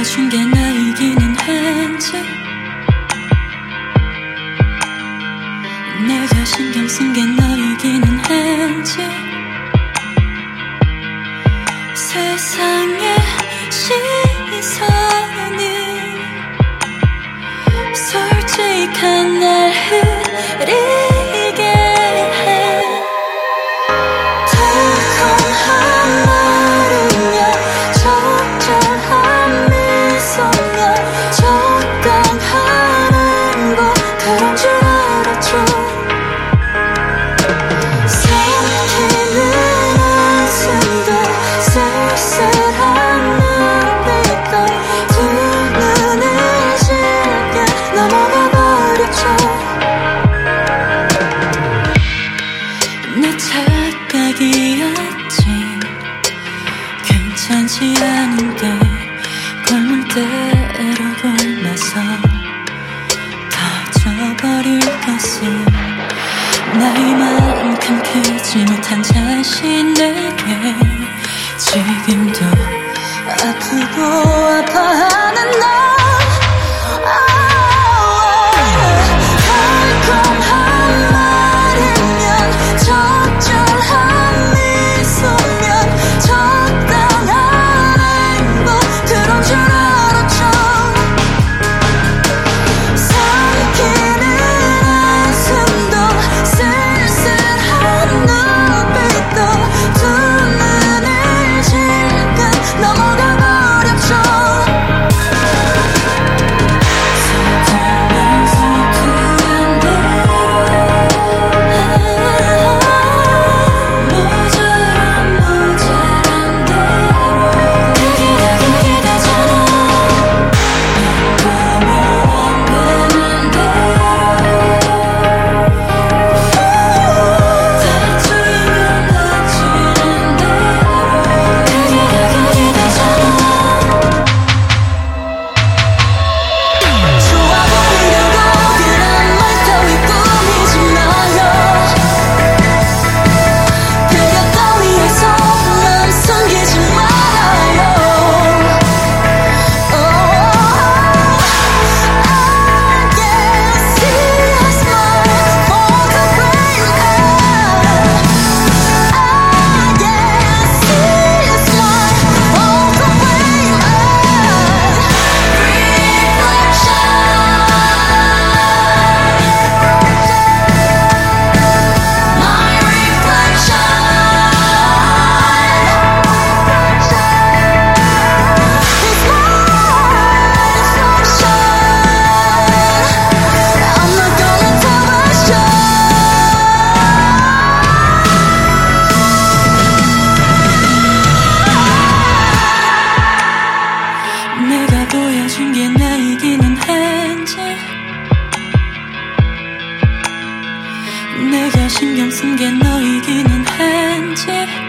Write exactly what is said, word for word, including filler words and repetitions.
보여준 게 나이기는 한지, 내가 신경 쓴 게 너이기는 한지, 세상의 시선이 솔직한 날 흐리게 해. 달콤한 말이며 적절한 미소며 적당한 행복, 그런 줄 알았죠. 삼키는 한숨도 쓸쓸한 눈빛도 두 눈을 질게 넘어가 버렸죠. 내 착각이었지. 괜찮지 않은데 골물대로 골라서 터져버릴 것은 나이만큼 크지 못한 자신에게 지금도 아프고 아파하는 나. 달콤한 말이면 적절한 미소면 적당한 행복, 그런 줄 알았죠. 삼키는 한숨도 쓸쓸한 눈빛도 두 눈을 질끈 넘어가 버렸죠. 서툴면 서투른 대로, 모자란 모자란 대로 그게 다 그게 다잖아. 안 되면 안 되는 대로, 다투이면 다투는 대로 그게 다 그게 다잖아. 좋아 보이려고 그런 말 따위 꾸미지 마요. 그것 따위에서 맘 숨기지 말아요. I can see a smile for the rain. I can see a smile for the rain. My reflection, it's my reflection. I'm not gonna tell my story. 내가 보여준 게 나이기는 한지, 내가 신경 쓴 게 너이기는 한지,